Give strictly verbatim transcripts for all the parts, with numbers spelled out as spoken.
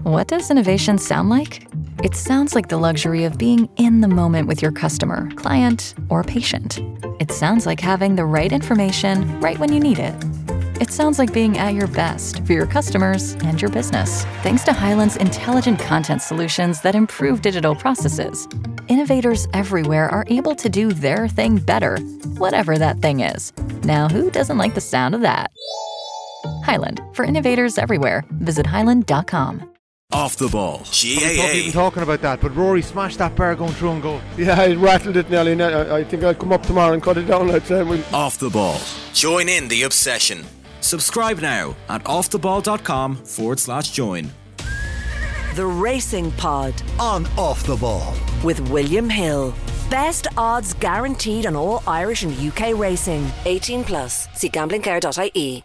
What does innovation sound like? It sounds like the luxury of being in the moment with your customer, client, or patient. It sounds like having the right information right when you need it. It sounds like being at your best for your customers and your business. Thanks to Hyland's intelligent content solutions that improve digital processes, innovators everywhere are able to do their thing better, whatever that thing is. Now, who doesn't like the sound of that? Hyland, for innovators everywhere. Visit hyland dot com. Off the ball. G A A. We're even talking about that, but Rory smashed that bar going through and goal. Yeah, I rattled it nearly. I, I think I'll come up tomorrow and cut it down. I'd say. We'll... Off the ball. Join in the obsession. Subscribe now at offtheball.com forward slash join. The Racing Pod on Off the Ball with William Hill. Best odds guaranteed on all Irish and U K racing. eighteen plus. See gambling care dot I E.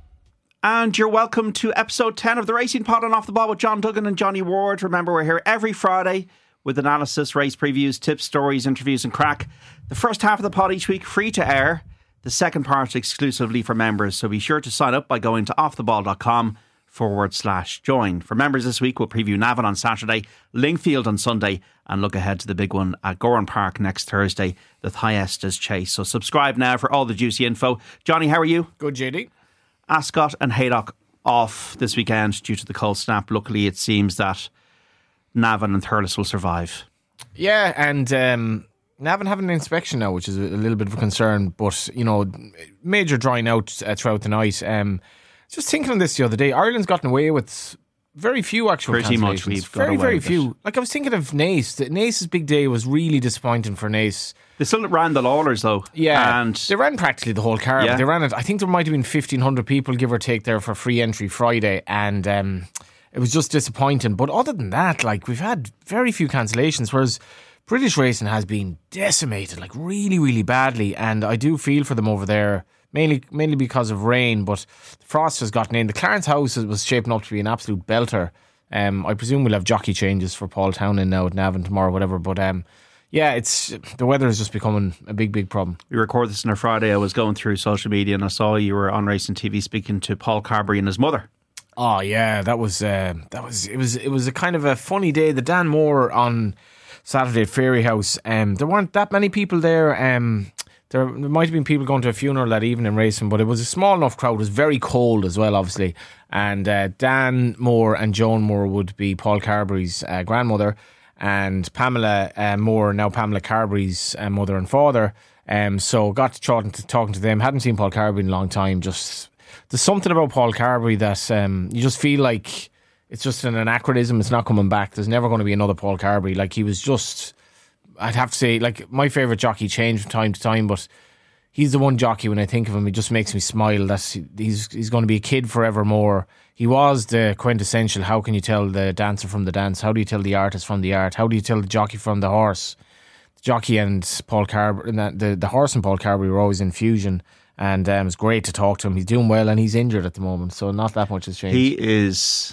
And you're welcome to episode ten of the Racing Pod on Off the Ball with John Duggan and Johnny Ward. Remember, we're here every Friday with analysis, race previews, tips, stories, interviews and crack. The first half of the pod each week free to air. The second part exclusively for members. So be sure to sign up by going to offtheball.com forward slash join. For members this week, we'll preview Navan on Saturday, Lingfield on Sunday, and look ahead to the big one at Goran Park next Thursday, the Thyestes Chase. So subscribe now for all the juicy info. Johnny, how are you? Good, J D. Ascot and Haydock off this weekend due to the cold snap. Luckily, it seems that Navan and Thurles will survive. Yeah, and um, Navan having an inspection now, which is a little bit of a concern, but, you know, major drying out uh, throughout the night. Um, just thinking on this the other day, Ireland's gotten away with very few actual Pretty cancellations. much we've got very, away very with few. it. Like, I was thinking of Naas. Naas's big day was really disappointing for Naas. They still ran the Lawlers though. Yeah, and they ran practically the whole car. Yeah. But they ran it. I think there might have been fifteen hundred people, give or take, there for free entry Friday, and um, it was just disappointing. But other than that, like, we've had very few cancellations, whereas British racing has been decimated, like really, really badly. And I do feel for them over there, mainly mainly because of rain. But frost has gotten in. The Clarence House was shaping up to be an absolute belter. Um, I presume we'll have jockey changes for Paul Townend now at Navan tomorrow, whatever. But um. Yeah, it's the weather is just becoming a big, big problem. We record this on a Friday. I was going through social media and I saw you were on Racing T V speaking to Paul Carberry and his mother. Oh yeah, that was uh, that was it was it was a kind of a funny day. The Dan Moore on Saturday at Fairy House. Um, there weren't that many people there. Um, there, there might have been people going to a funeral that evening racing, but it was a small enough crowd. It was very cold as well, obviously. And uh, Dan Moore and Joan Moore would be Paul Carberry's uh, grandmother. And Pamela uh, Moore, now Pamela Carberry's uh, mother and father. Um, so got to talking, to talking to them. Hadn't seen Paul Carberry in a long time. Just there's something about Paul Carberry that um, you just feel like it's just an anachronism. It's not coming back. There's never going to be another Paul Carberry. Like, he was just, I'd have to say, like, my favourite jockey changed from time to time, but he's the one jockey when I think of him, it just makes me smile. That he's he's going to be a kid forevermore. He was the quintessential, how can you tell the dancer from the dance? How do you tell the artist from the art? How do you tell the jockey from the horse? The jockey and Paul Carberry, the, the horse and Paul Carberry were always in fusion, and um, it's great to talk to him. He's doing well and he's injured at the moment, so not that much has changed. He is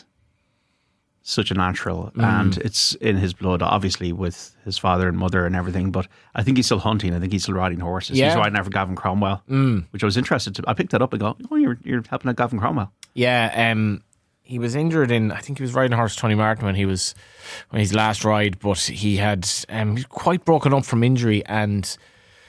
such a natural, mm. and it's in his blood, obviously, with his father and mother and everything, but I think he's still hunting. I think he's still riding horses. Yeah. He's riding out for Gavin Cromwell, mm. which I was interested to. I picked that up and go, oh, you're, you're helping out Gavin Cromwell. Yeah, um, he was injured in, I think he was riding a horse Tony Martin when he was, when his last ride, but he had um, quite broken up from injury, and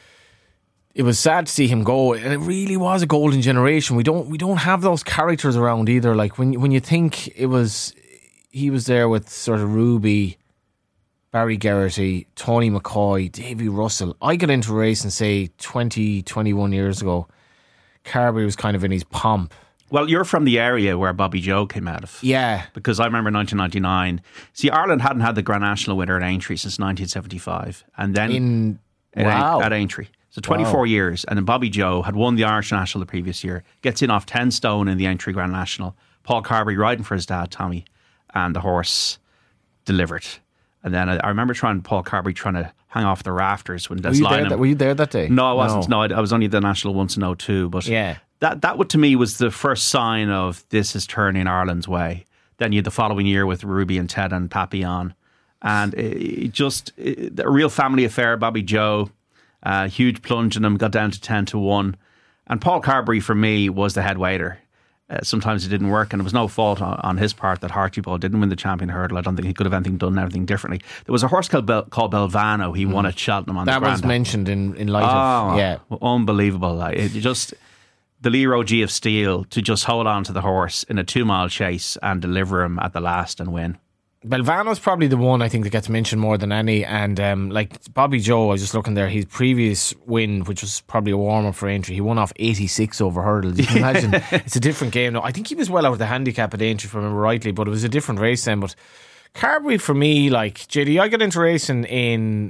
it was sad to see him go. And it really was a golden generation. We don't we don't have those characters around either. Like, when when you think it was, he was there with sort of Ruby, Barry Geraghty, Tony McCoy, Davy Russell. I got into racing, say, twenty, twenty-one years ago. Carberry was kind of in his pomp. Well, you're from the area where Bobby Joe came out of. Yeah. Because I remember nineteen ninety-nine. See, Ireland hadn't had the Grand National winner at Aintree since nineteen seventy-five. And then in at, wow. at Aintree. So twenty-four wow. years. And then Bobby Joe had won the Irish National the previous year. Gets in off ten stone in the Aintree Grand National. Paul Carberry riding for his dad, Tommy. And the horse delivered. And then I, I remember trying Paul Carberry trying to hang off the rafters when Des were you, Lynam, there that, were you there that day? No, I wasn't. No, no I, I was only at the National once in oh two. But yeah. that, that would, to me, was the first sign of this is turning Ireland's way. Then you had the following year with Ruby and Ted and Papillon. And it, it just, it, a real family affair. Bobby Joe, uh, huge plunge in them, got down to ten to one. And Paul Carberry, for me, was the head waiter. Uh, sometimes it didn't work, and it was no fault on, on his part that Archibald didn't win the champion hurdle. I don't think he could have anything done anything differently. There was a horse called, Bel- called Belvano. He mm. won at Cheltenham on that the Grandad. was mentioned in, in light oh, of yeah, unbelievable. Like, it just the Leroy G of Steel to just hold on to the horse in a two mile chase and deliver him at the last and win. Belvano's probably the one I think that gets mentioned more than any, and um, like Bobby Joe, I was just looking there, his previous win, which was probably a warm-up for Aintree, he won off eighty-six over hurdles. You can imagine it's a different game now. I think he was well out of the handicap at Aintree, if I remember rightly, but it was a different race then. But Carberry for me, like J D, I got into racing in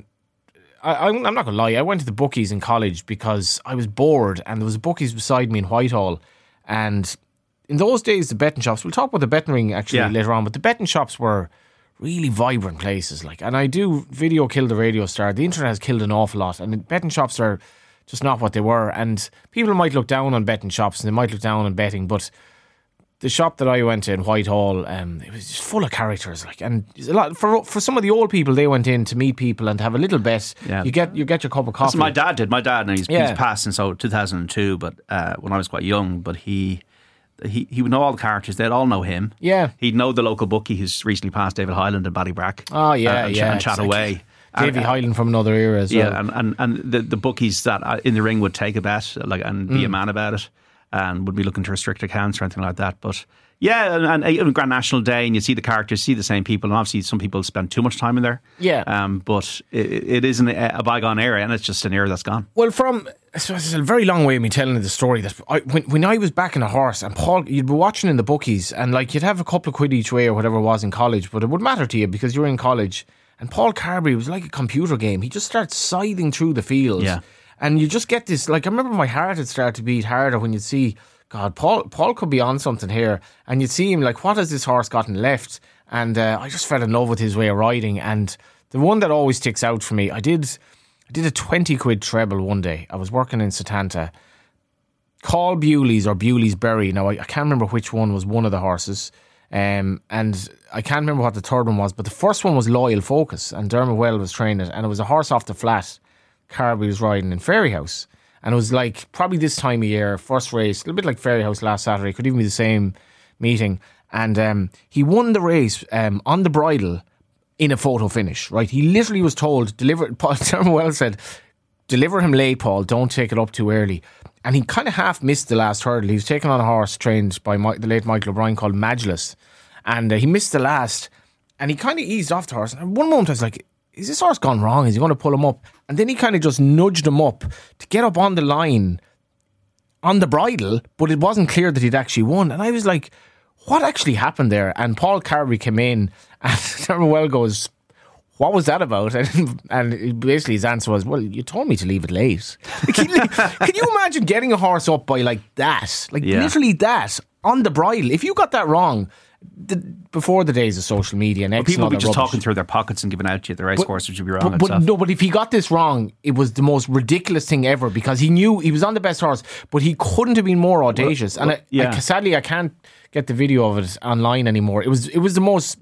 I, I'm not gonna lie, I went to the bookies in college because I was bored, and there was a bookies beside me in Whitehall, and in those days the betting shops, we'll talk about the betting ring actually yeah. later on, but the betting shops were really vibrant places, like, and I do video kill the radio star. The internet has killed an awful lot, and the betting shops are just not what they were. And people might look down on betting shops, and they might look down on betting, but the shop that I went to in Whitehall, um, it was just full of characters, like, and a lot for for some of the old people. They went in to meet people and have a little bet. Yeah. You get you get your cup of coffee. That's what my dad did. My dad, and he's, yeah. he's passed since so two thousand two, but uh, when I was quite young, but he. He he would know all the characters. They'd all know him. Yeah. He'd know the local bookie who's recently passed, David Highland in Ballybrack. Oh, yeah, and, yeah. And chat away. Davy Highland from another era as yeah, well. Yeah, and, and, and the, the bookies that in the ring would take a bet like and be mm. a man about it, and would be looking to restrict accounts or anything like that. But yeah, and, and even Grand National Day, and you see the characters, see the same people, and obviously some people spend too much time in there. Yeah. Um, but it, it is an, a bygone era, and it's just an era that's gone. Well, from so it's a very long way of me telling the story. That I, when when I was backing a horse, and Paul, you'd be watching in the bookies, and like you'd have a couple of quid each way or whatever it was in college, but it wouldn't matter to you because you were in college. And Paul Carberry was like a computer game. He just starts scything through the field, yeah. and you just get this. Like I remember, my heart had started to beat harder when you'd see, God, Paul Paul could be on something here, and you'd see him like, what has this horse gotten left? And uh, I just fell in love with his way of riding. And the one that always sticks out for me, I did. I did a twenty quid treble one day. I was working in Setanta. Call Bewley's or Bewley's Berry. Now, I, I can't remember which one was one of the horses. Um, and I can't remember what the third one was. But the first one was Loyal Focus. And Dermot Well was training it. And it was a horse off the flat. Carberry was riding in Fairyhouse. And it was like probably this time of year, first race. A little bit like Fairyhouse last Saturday. Could even be the same meeting. And um, he won the race um, on the bridle in a photo finish, right? He literally was told, deliver, Paul Dermot Well said, deliver him late, Paul, don't take it up too early. And he kind of half missed the last hurdle. He was taken on a horse trained by my, the late Michael O'Brien called Magulus. And uh, he missed the last, and he kind of eased off the horse. And at one moment I was like, is this horse gone wrong? Is he going to pull him up? And then he kind of just nudged him up to get up on the line on the bridle, but it wasn't clear that he'd actually won. And I was like, what actually happened there? And Paul Carberry came in, and Dermot Well goes, what was that about? And, and basically his answer was, well, you told me to leave it late. Can, can you imagine getting a horse up by like that? Like yeah. literally that, on the bridle. If you got that wrong, the, before the days of social media and well, people would be just rubbish. talking through their pockets and giving out to you. The racecourse would be wrong but, but, no, but if he got this wrong, it was the most ridiculous thing ever, because he knew he was on the best horse, but he couldn't have been more audacious. Well, and well, I, yeah. I, sadly, I can't get the video of it online anymore. It was it was the most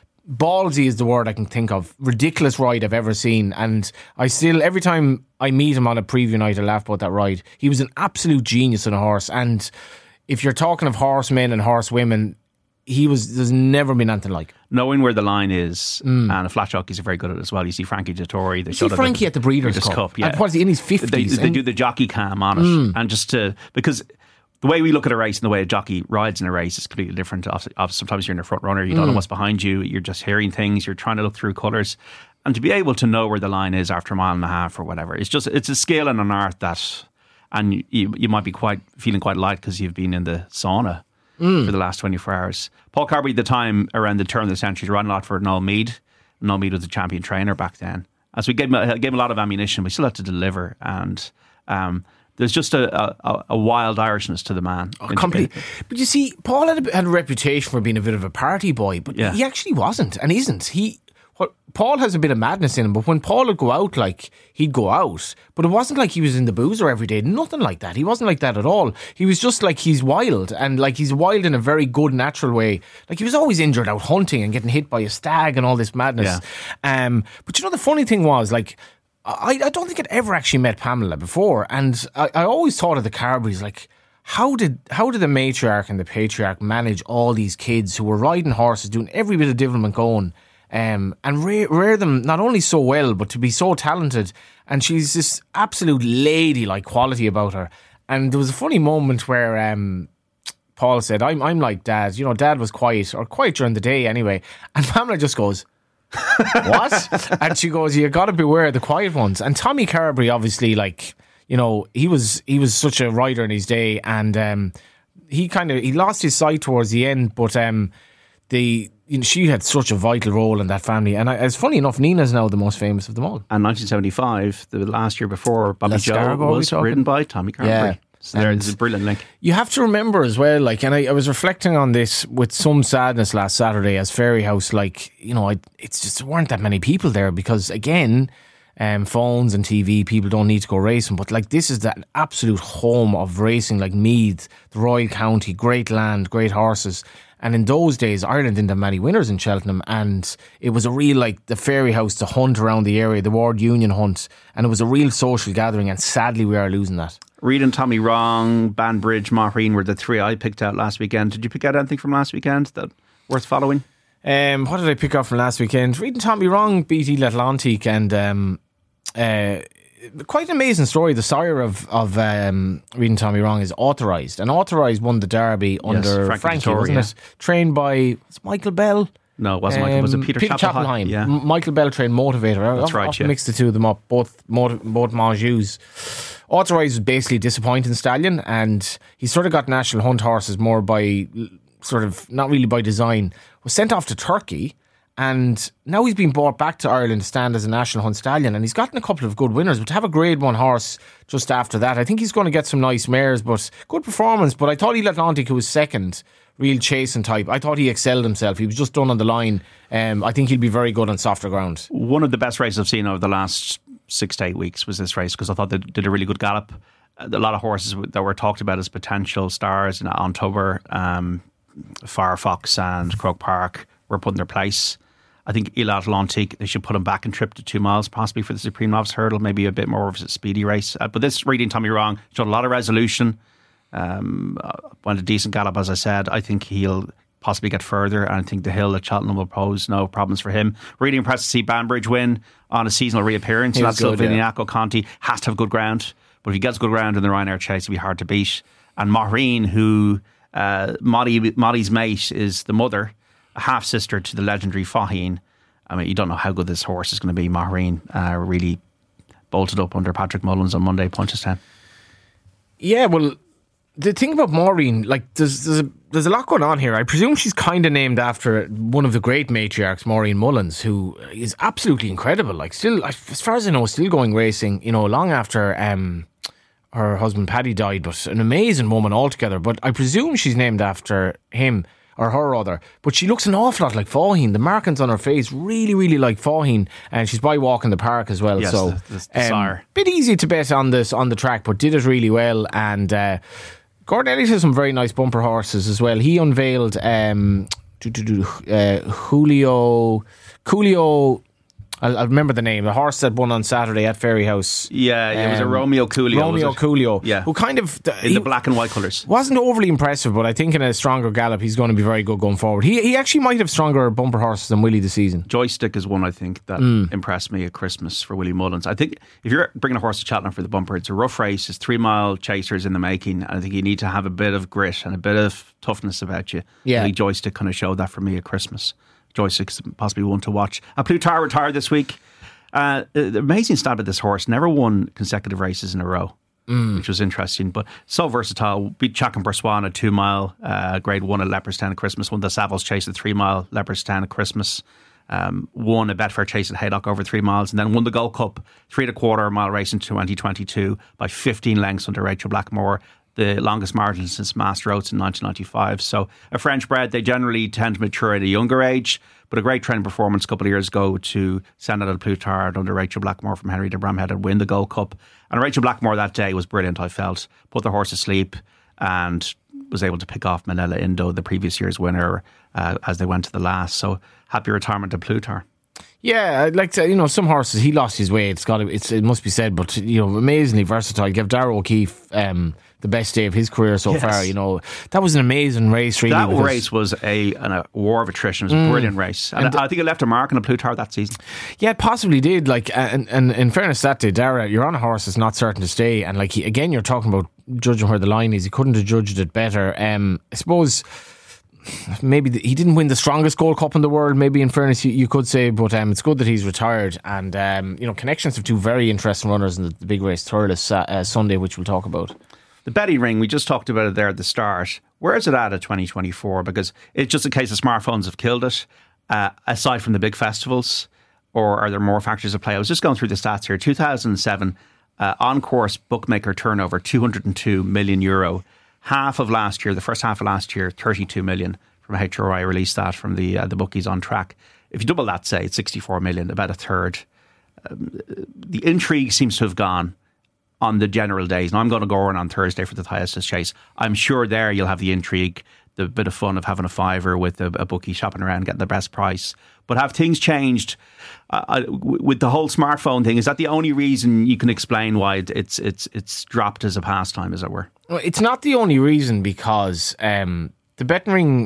ballsy is the word I can think of, ridiculous ride I've ever seen. And I still, every time I meet him on a preview night, I laugh about that ride. He was an absolute genius on a horse. And if you're talking of horsemen and horsewomen, he was, there's never been anything like. Knowing where the line is, mm. and the flat jockeys are very good at it as well. You see Frankie Dettori. You see Frankie the, at the Breeders' Cup. Cup yeah. And what is he, in his fifties? They, they do the jockey cam on it. Mm. And just to, because the way we look at a race and the way a jockey rides in a race is completely different. Sometimes you're in a front runner, you don't mm. know what's behind you, you're just hearing things, you're trying to look through colours. And to be able to know where the line is after a mile and a half or whatever, it's just, it's a skill and an art that, and you, you might be quite feeling quite light because you've been in the sauna mm. for the last twenty-four hours. Paul Carberry, at the time around the turn of the century, ran a lot for Noel Meade. Noel Meade was the champion trainer back then. As we gave him, a, gave him a lot of ammunition, we still had to deliver. And um, there's just a, a, a wild Irishness to the man. Oh, completely. But you see, Paul had a, had a reputation for being a bit of a party boy, but yeah. he actually wasn't and isn't. He what, Paul has a bit of madness in him, but when Paul would go out, like, he'd go out. But it wasn't like he was in the boozer every day. Nothing like that. He wasn't like that at all. He was just like, he's wild, and like he's wild in a very good, natural way. Like, he was always injured out hunting and getting hit by a stag and all this madness. Yeah. Um, but you know, the funny thing was, like, I, I don't think I'd ever actually met Pamela before, and I, I always thought of the Carberrys like, how did how did the matriarch and the patriarch manage all these kids who were riding horses, doing every bit of development going, um, and rear, rear them not only so well, but to be so talented. And she's this absolute lady-like quality about her. And there was a funny moment where um, Paul said, I'm I'm like Dad. You know, Dad was quiet, or quiet during the day anyway. And Pamela just goes, what? And she goes, you got to beware of the quiet ones. And Tommy Carberry, obviously, like, you know, he was he was such a rider in his day, and um, he kind of he lost his sight towards the end. But um, the you know, she had such a vital role in that family, and I, it's funny enough, Nina's now the most famous of them all. And nineteen seventy-five, the last year before, Bobby Joe Lescargo, was ridden by Tommy Carberry. Yeah. So there's a brilliant link. You have to remember as well, like, and I, I was reflecting on this with some sadness last Saturday as Fairyhouse, like, you know, I, it's just there weren't that many people there because, again, um, phones and T V, people don't need to go racing, but like this is the absolute home of racing, like Meath, the Royal County, great land, great horses. And in those days, Ireland didn't have many winners in Cheltenham, and it was a real, like, the Fairyhouse, the hunt around the area, the Ward Union hunt, and it was a real social gathering, and sadly we are losing that. Reed and Tommy Wrong, Banbridge, Maureen were the three I picked out last weekend. Did you pick out anything from last weekend that worth following? Um, what did I pick up from last weekend? Reed and Tommy Wrong beat El Atlantique, and um, uh, quite an amazing story. The sire of, of um, Reed and Tommy Wrong is Authorised, and Authorised won the Derby under Frankie Frankie, Dettori, wasn't yeah. it? Trained by was it Michael Bell. No, it wasn't Michael. Was it Um, Peter, Peter Chapelheim? Chapelheim? Yeah. M- Michael Bell trained Motivator. That's I've, right, I've yeah. mixed the two of them up. Both Mot- both Monjus. Authorised was basically a disappointing stallion, and he sort of got national hunt horses more by sort of not really by design. Was sent off to Turkey, and now he's been brought back to Ireland to stand as a national hunt stallion, and he's gotten a couple of good winners. But to have a Grade One horse just after that, I think he's going to get some nice mares. But good performance. But I thought El Atlantique, who was second, real chasing type, I thought he excelled himself. He was just done on the line. Um, I think he'll be very good on softer ground. One of the best races I've seen over the last six to eight weeks was this race, because I thought they did a really good gallop. A lot of horses that were talked about as potential stars in October, um, Firefox and Croke Park were put in their place. I think El Atlantique, they should put him back and trip to two miles, possibly for the Supreme Novice Hurdle, maybe a bit more of a speedy race. Uh, but this Reading Tommy Wrong showed a lot of resolution. Um, uh, went a decent gallop, as I said. I think he'll possibly get further, and I think the hill at Cheltenham will pose no problems for him. Really impressed to see Banbridge win on a seasonal reappearance. He That's was good, yeah. Viniaco Conti has to have good ground, but if he gets good ground in the Ryanair Chase, it'll be hard to beat. And Maureen, who uh, Molly, Molly's mate, is the mother, a half sister to the legendary Faheen. I mean, you don't know how good this horse is going to be. Maureen uh, really bolted up under Patrick Mullins on Monday, Punchestown. Yeah, well, the thing about Maureen, like, there's there's a, there's a lot going on here. I presume she's kind of named after one of the great matriarchs, Maureen Mullins, who is absolutely incredible. Like, still, as far as I know, still going racing, you know, long after um, her husband Paddy died, but an amazing woman altogether. But I presume she's named after him, or her rather. But she looks an awful lot like Faheen. The markings on her face really, really like Faheen, and she's by Walk in the Park as well. Yes, so the, the, the um, sire. bit easy to bet on this on the track, but did it really well. And uh, Gordon Elliott has some very nice bumper horses as well. He unveiled um, uh, Julio Coolio. I'll, I'll remember the name. The horse that won on Saturday at Fairyhouse. Yeah, it was a Um, Romeo Coolio. Romeo was it? Coolio. Yeah. Who kind of In he the black and white colours. wasn't overly impressive, but I think in a stronger gallop he's going to be very good going forward. He he actually might have stronger bumper horses than Willie this season. Joystick is one, I think, that Mm. impressed me at Christmas for Willie Mullins. I think if you're bringing a horse to Cheltenham for the bumper, it's a rough race. It's three mile chasers in the making. I think you need to have a bit of grit and a bit of toughness about you. Yeah. I think Joystick kind of showed that for me at Christmas. Joystick's possibly one to watch. And Plutar retired this week. Uh, the amazing stat of this horse, never won consecutive races in a row, mm. which was interesting, but so versatile. Beat Chacan Boursois at two mile, uh, grade one at Leopardstown at Christmas, won the Savills Chase at three mile, Leopardstown at Christmas, um, won a Betfair Chase at Haydock over three miles, and then won the Gold Cup three and a quarter mile race in twenty twenty-two by fifteen lengths under Rachel Blackmore, the longest margin since Master Oates in nineteen ninety-five. So a French bred, they generally tend to mature at a younger age, but a great training performance a couple of years ago to send out a Plutard under Rachel Blackmore from Henry de Bramhead and win the Gold Cup. And Rachel Blackmore that day was brilliant, I felt. Put the horse to sleep and was able to pick off Manila Indo, the previous year's winner, uh, as they went to the last. So happy retirement to Plutar. Yeah, I'd like to, you know, some horses, he lost his way. It's got to, it's, it must be said, but, you know, amazingly versatile. Give Darragh O'Keefe um, the best day of his career so yes. far. You know, that was an amazing race, really. That race was a, an, a war of attrition. It was a mm, brilliant race. And, and I think it left a mark on a Plutarch that season. Yeah, it possibly did. Like, and, and in fairness, that day, Darragh, you're on a horse that's not certain to stay. And, like, he, again, you're talking about judging where the line is. He couldn't have judged it better. Um, I suppose maybe the, he didn't win the strongest Gold Cup in the world, maybe in fairness you, you could say, but um, it's good that he's retired. And um, you know, Connections have two very interesting runners in the, the big race Thurles uh, uh, Sunday, which we'll talk about. The betting ring, we just talked about it there at the start. Where is it at at twenty twenty-four? Because it's just a case of smartphones have killed it, uh, aside from the big festivals, or are there more factors at play? I was just going through the stats here. two thousand seven uh, on-course bookmaker turnover, two hundred two million euro. Half of last year, the first half of last year, thirty-two million from H R I released that from the uh, the bookies on track. If you double that, say, it's sixty-four million, about a third. Um, the intrigue seems to have gone on the general days. Now, I'm going to go on on Thursday for the Thiastis Chase. I'm sure there you'll have the intrigue, the bit of fun of having a fiver with a, a bookie shopping around, getting the best price. But have things changed uh, with the whole smartphone thing? Is that the only reason you can explain why it's it's it's dropped as a pastime, as it were? Well, it's not the only reason, because um, the betting ring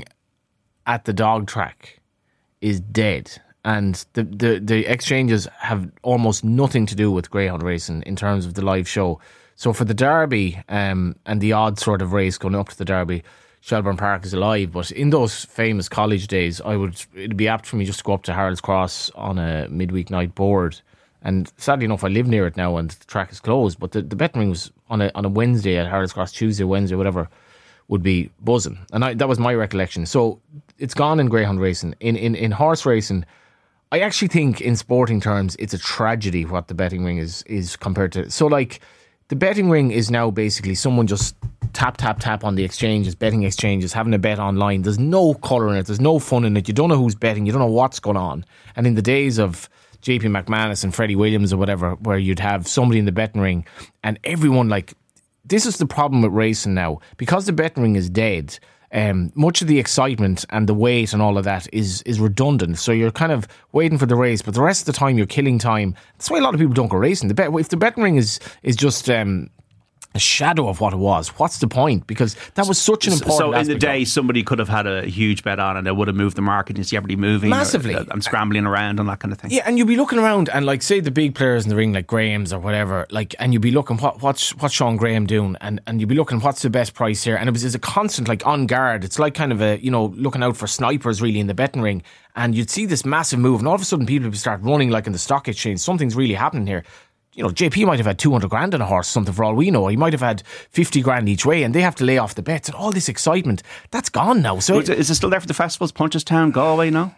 at the dog track is dead, and the, the, the exchanges have almost nothing to do with greyhound racing in terms of the live show. So for the Derby um, and the odd sort of race going up to the Derby, Shelbourne Park is alive. But in those famous college days, I would it'd be apt for me just to go up to Harold's Cross on a midweek night board. And sadly enough, I live near it now, and the track is closed. But the, the betting ring was on a on a Wednesday at Harold's Cross, Tuesday, Wednesday, whatever, would be buzzing. And I, that was my recollection. So it's gone in greyhound racing. In, in in horse racing, I actually think in sporting terms, it's a tragedy what the betting ring is is compared to. So like, the betting ring is now basically someone just tap, tap, tap on the exchanges, betting exchanges, having a bet online. There's no colour in it. There's no fun in it. You don't know who's betting. You don't know what's going on. And in the days of J P McManus and Freddie Williams or whatever, where you'd have somebody in the betting ring and everyone, like, this is the problem with racing now. Because the betting ring is dead, um, much of the excitement and the wait and all of that is is redundant. So you're kind of waiting for the race, but the rest of the time you're killing time. That's why a lot of people don't go racing. The bet, if the betting ring is, is just um, a shadow of what it was, what's the point? Because that was such an important So in aspect the day, somebody could have had a huge bet on and it would have moved the market. You see everybody moving. Massively. Or, uh, I'm scrambling around and that kind of thing. Yeah, and you'd be looking around and, like, say the big players in the ring, like Graham's or whatever, like, and you'd be looking, what, what's what's Sean Graham doing? And, and you'd be looking, what's the best price here? And it was it's a constant, like, on guard. It's like kind of a, you know, looking out for snipers really in the betting ring. And you'd see this massive move and all of a sudden people would start running like in the stock exchange. Something's really happening here. You know, J P might have had two hundred grand on a horse, something for all we know. He might have had fifty grand each way, and they have to lay off the bets. And all this excitement, that's gone now. So is it, is it still there for the festivals? Punchestown, Galway, no?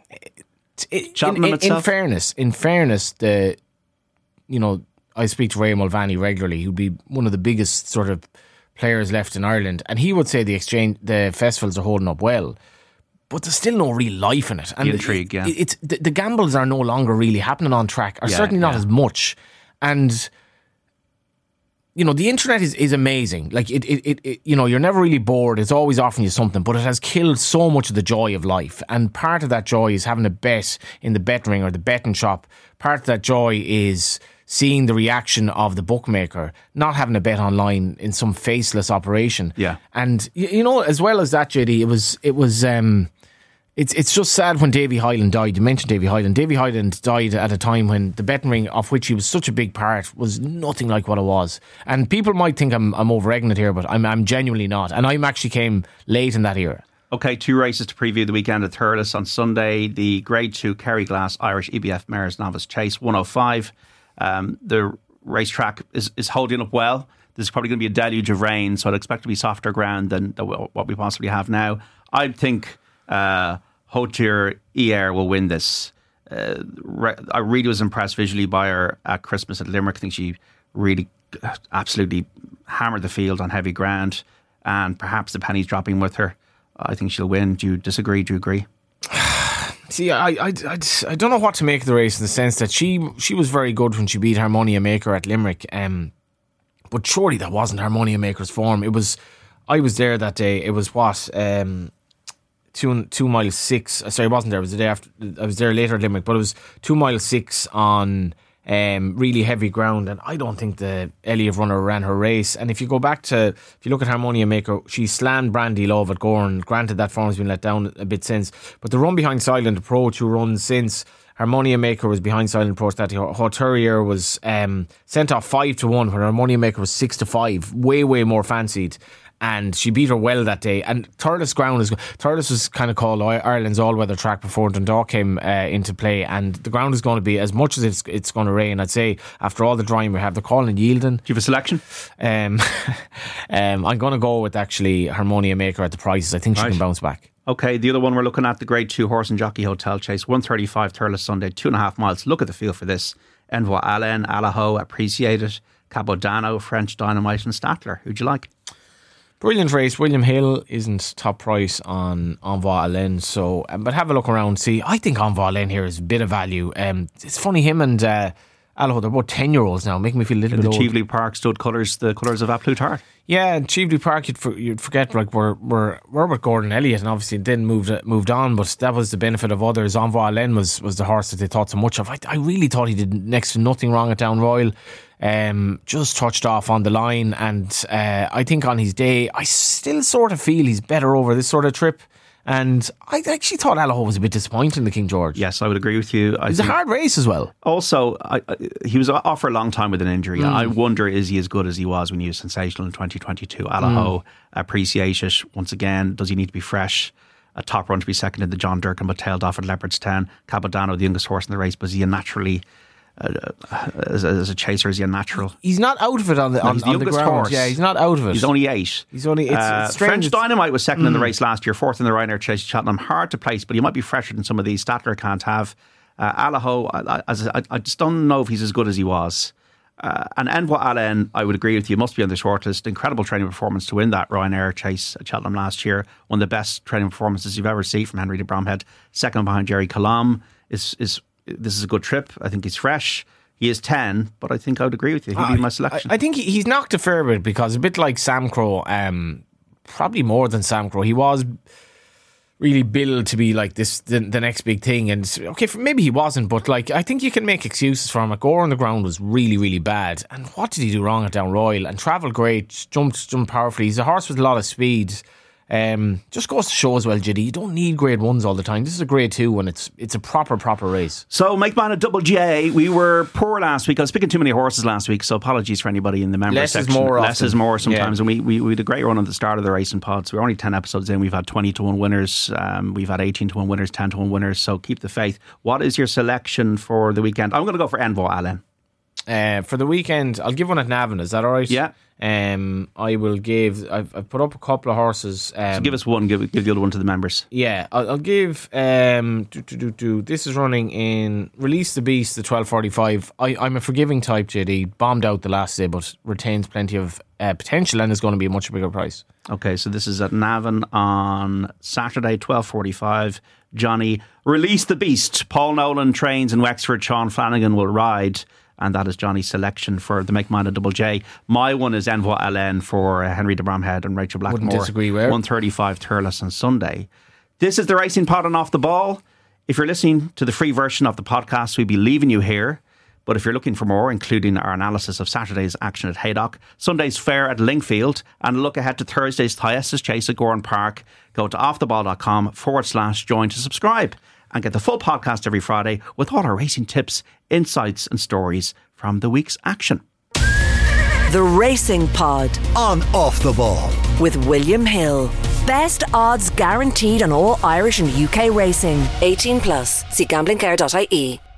It, in, in, in fairness, in fairness, the you know, I speak to Ray Mulvaney regularly, who'd be one of the biggest sort of players left in Ireland, and he would say the exchange, the festivals are holding up well. But there's still no real life in it. And the intrigue, yeah. It, it's, the, the gambles are no longer really happening on track, or yeah, certainly not yeah. as much. And, you know, the internet is, is amazing. Like, it, it, it, it, you know, you're never really bored. It's always offering you something, but it has killed so much of the joy of life. And part of that joy is having a bet in the betting ring or the betting shop. Part of that joy is seeing the reaction of the bookmaker, not having a bet online in some faceless operation. Yeah. And, you, you know, as well as that, J D, it was, it was, um, It's it's just sad when Davy Hyland died. You mentioned Davy Hyland. Davy Hyland died at a time when the betting ring, of which he was such a big part, was nothing like what it was. And people might think I'm I'm over-egging it here, but I'm I'm genuinely not. And I actually came late in that era. Okay, two races to preview the weekend at Thurles on Sunday. The Grade two Kerry Glass Irish E B F Mares Novice Chase one oh five. Um, the racetrack is, is holding up well. There's probably going to be a deluge of rain, so I'd expect to be softer ground than, than what we possibly have now. I think Uh, Hotir Eir will win this. Uh, re- I really was impressed visually by her at Christmas at Limerick. I think she really absolutely hammered the field on heavy ground, and perhaps the penny's dropping with her. I think she'll win. Do you disagree? Do you agree? See, I, I, I, I don't know what to make of the race in the sense that she she was very good when she beat Harmonia Maker at Limerick, um, but surely that wasn't Harmonia Maker's form. It was. I was there that day. It was what. Um, two two mile six. Sorry, I wasn't there. It was the day after. I was there later at Limerick, but it was two mile six on um, really heavy ground, and I don't think the Elliott runner ran her race. And if you go back to, if you look at Harmonia Maker, she slammed Brandy Love at Gorn. Granted, that form has been let down a bit since, but the run behind Silent Approach, who runs since Harmonia Maker was behind Silent Approach, that Hauturier was um, sent off five to one, where Harmonia Maker was six to five, way way more fancied. And she beat her well that day. And Thurles ground is Thurles was kind of called Ireland's all-weather track before Dundalk came uh, into play. And the ground is going to be, as much as it's it's going to rain, I'd say after all the drying we have, they're calling Yielden. Do you have a selection? Um, um, I'm going to go with actually Harmonia Maker at the prices. I think she right. can bounce back. Okay, the other one we're looking at, the Grade two Horse and Jockey Hotel Chase, one thirty-five Thurles Sunday, two and a half miles. Look at the field for this. Envoy Allen, Alaho, Appreciated, Capodano, French Dynamite and Statler. Who'd you like? Brilliant race. William Hill isn't top price on Envoy Allen, so um, but have a look around. See, I think Envoy Allen here is a bit of value. Um, it's funny, him and uh, Alaho, they're both ten year olds now, making me feel a little and bit the old. Cheveley Park stud colours, the colours of A Plutarch. Yeah, and Cheveley Park, you'd, for, you'd forget, like we're we're we're with Gordon Elliott, and obviously then moved moved on, but that was the benefit of others. Envoy Allen was was the horse that they thought so much of. I, I really thought he did next to nothing wrong at Down Royal. Um, just touched off on the line, and uh, I think on his day I still sort of feel he's better over this sort of trip. And I actually thought Alaho was a bit disappointing, the King George. Yes, I would agree with you. I it was a hard race as well. Also, I, I, he was off for a long time with an injury. Mm. I wonder, is he as good as he was when he was sensational in twenty twenty-two? Alaho, mm. appreciate it. Once again, does he need to be fresh? A top run to be second in the John Durkin, but tailed off at Leopardstown. Capodano, the youngest horse in the race, but is he a naturally... Uh, as, a, as a chaser, is he a natural? He's not out of it on the, no, on, he's the on youngest the ground. horse. Yeah, he's not out of it. He's only eight. He's only. It's, uh, it's strange. French it's, Dynamite was second mm. in the race last year, fourth in the Ryanair Chase Cheltenham. Hard to place, but he might be fresher than some of these. Statler can't have. Uh, Alaho, I, I, I just don't know if he's as good as he was. Uh, and Envoy Allen, I would agree with you, must be on the shortlist. Incredible training performance to win that Ryanair Chase at Cheltenham last year. One of the best training performances you've ever seen from Henry de Bromhead. Second behind Jerry Colomb. Is is this is a good trip. I think he's fresh. He is ten, but I think I would agree with you. He'd uh, be my selection. I, I think he, he's knocked a fair bit because a bit like Sam Crow, um, probably more than Sam Crow. He was really billed to be like this, the, the next big thing. And okay, maybe he wasn't, but like I think you can make excuses for him. Like Gore on the ground was really, really bad. And what did he do wrong at Down Royal? And travelled great, jumped, jumped powerfully. He's a horse with a lot of speed. Um, just goes to show as well, Jiddy, you don't need grade ones all the time. This is a grade two and it's it's a proper proper race. So Make Man a Double J, we were poor last week. I was picking too many horses last week, so apologies for anybody in the members Less section. is more Less often. is more sometimes. Yeah. And we, we, we had a great run at the start of the racing pod. So we're only ten episodes in. We've had twenty to one winners. Um, we've had eighteen to one winners, ten to one winners. So keep the faith. What is your selection for the weekend? I'm going to go for Envoy Allen. Uh, for the weekend, I'll give one at Navan. Is that all right? Yeah. Um, I will give. I've, I've put up a couple of horses. Um, so give us one. Give give the other one to the members. Yeah, I'll, I'll give. Um, do, do, do, do. This is running in Release the Beast, the twelve forty-five. I, I'm a forgiving type, J D. Bombed out the last day, but retains plenty of uh, potential and is going to be a much bigger price. Okay, so this is at Navan on Saturday, twelve forty-five. Johnny, Release the Beast. Paul Nolan trains in Wexford. Sean Flanagan will ride. And that is Johnny's selection for the Make Man a Double J. My one is Envoy Allen for uh, Henry de Bromhead and Rachel Blackmore. Wouldn't disagree where. one thirty-five Thurles on Sunday. This is the Racing Pod on Off the Ball. If you're listening to the free version of the podcast, we'll be leaving you here. But if you're looking for more, including our analysis of Saturday's action at Haydock, Sunday's fair at Lingfield, and a look ahead to Thursday's Thyestes Chase at Gorn Park, go to offtheball.com forward slash join to subscribe and get the full podcast every Friday with all our racing tips, insights and stories from the week's action. The Racing Pod on Off the Ball with William Hill. Best odds guaranteed on all Irish and U K racing. eighteen plus. See gambling care dot I E.